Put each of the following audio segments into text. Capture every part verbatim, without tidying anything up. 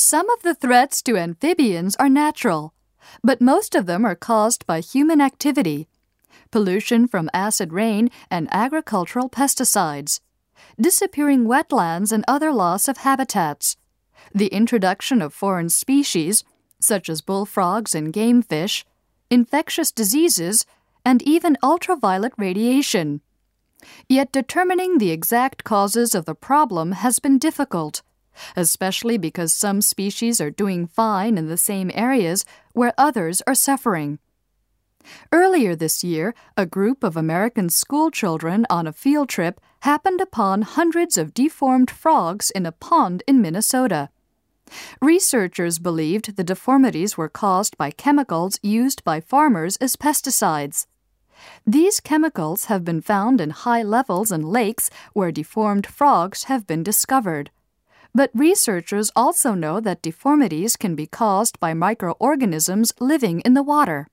Some of the threats to amphibians are natural, but most of them are caused by human activity, pollution from acid rain and agricultural pesticides, disappearing wetlands and other loss of habitats, the introduction of foreign species, such as bullfrogs and game fish, infectious diseases, and even ultraviolet radiation. Yet determining the exact causes of the problem has been difficult, especially because some species are doing fine in the same areas where others are suffering. Earlier this year, a group of American school children on a field trip happened upon hundreds of deformed frogs in a pond in Minnesota. Researchers believed the deformities were caused by chemicals used by farmers as pesticides. These chemicals have been found in high levels in lakes where deformed frogs have been discovered. But researchers also know that deformities can be caused by microorganisms living in the water.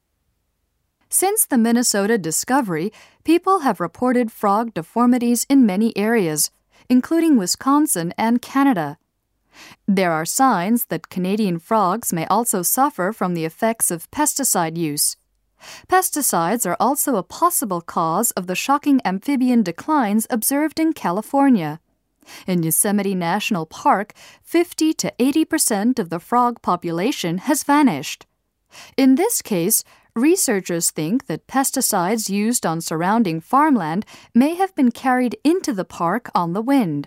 Since the Minnesota discovery, people have reported frog deformities in many areas, including Wisconsin and Canada. There are signs that Canadian frogs may also suffer from the effects of pesticide use. Pesticides are also a possible cause of the shocking amphibian declines observed in California. In Yosemite National Park, fifty to eighty percent of the frog population has vanished. In this case, researchers think that pesticides used on surrounding farmland may have been carried into the park on the wind.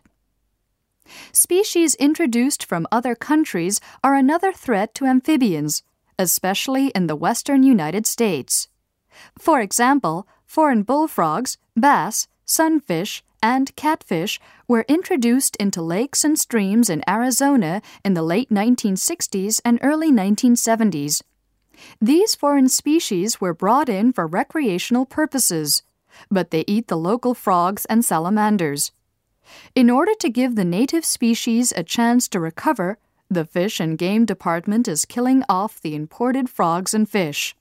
Species introduced from other countries are another threat to amphibians, especially in the western United States. For example, foreign bullfrogs, bass, sunfish, and catfish were introduced into lakes and streams in Arizona in the late nineteen sixties and early nineteen seventies. These foreign species were brought in for recreational purposes, but they eat the local frogs and salamanders. In order to give the native species a chance to recover, the Fish and Game Department is killing off the imported frogs and fish.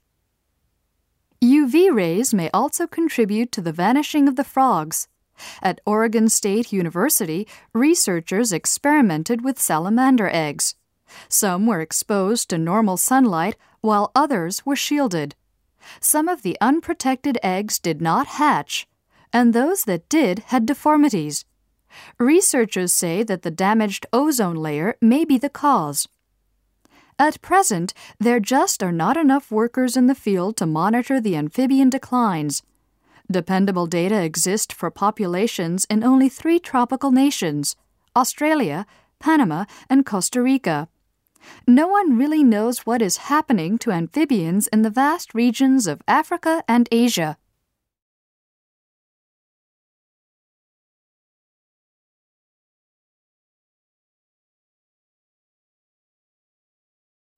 U V rays may also contribute to the vanishing of the frogs. At Oregon State University, researchers experimented with salamander eggs. Some were exposed to normal sunlight, while others were shielded. Some of the unprotected eggs did not hatch, and those that did had deformities. Researchers say that the damaged ozone layer may be the cause. At present, there just are not enough workers in the field to monitor the amphibian declines. Dependable data exist for populations in only three tropical nations: Australia, Panama, and Costa Rica. No one really knows what is happening to amphibians in the vast regions of Africa and Asia.